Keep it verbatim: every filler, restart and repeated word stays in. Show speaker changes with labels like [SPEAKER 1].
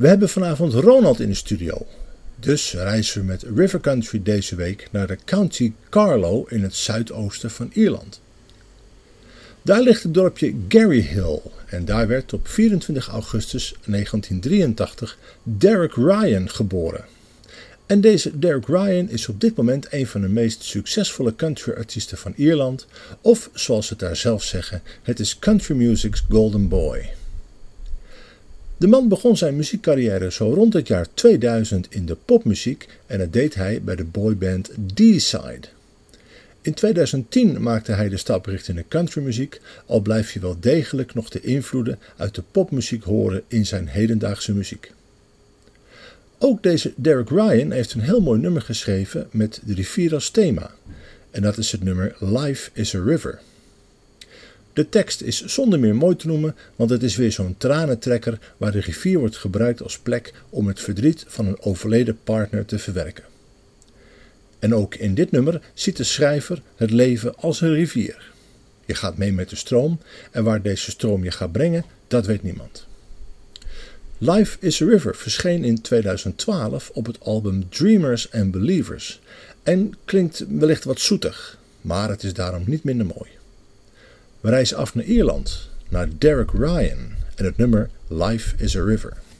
[SPEAKER 1] We hebben vanavond Ronald in de studio. Dus reizen we met River Country deze week naar de County Carlow in het zuidoosten van Ierland. Daar ligt het dorpje Garryhill en daar werd op vierentwintig augustus negentien drieëntachtig Derek Ryan geboren. En deze Derek Ryan is op dit moment een van de meest succesvolle country-artiesten van Ierland, of zoals ze het daar zelf zeggen, het is country music's golden boy. De man begon zijn muziekcarrière zo rond het jaar tweeduizend in de popmuziek en dat deed hij bij de boyband D-Side. In tweeduizend tien maakte hij de stap richting de countrymuziek, al blijft je wel degelijk nog de invloeden uit de popmuziek horen in zijn hedendaagse muziek. Ook deze Derek Ryan heeft een heel mooi nummer geschreven met de rivier als thema. En dat is het nummer Life is a River. De tekst is zonder meer mooi te noemen, want het is weer zo'n tranentrekker waar de rivier wordt gebruikt als plek om het verdriet van een overleden partner te verwerken. En ook in dit nummer ziet de schrijver het leven als een rivier. Je gaat mee met de stroom en waar deze stroom je gaat brengen, dat weet niemand. Life is a River verscheen in tweeduizend twaalf op het album Dreamers and Believers en klinkt wellicht wat zoetig, maar het is daarom niet minder mooi. We reizen af naar Ierland, naar Derek Ryan en het nummer Life is a River.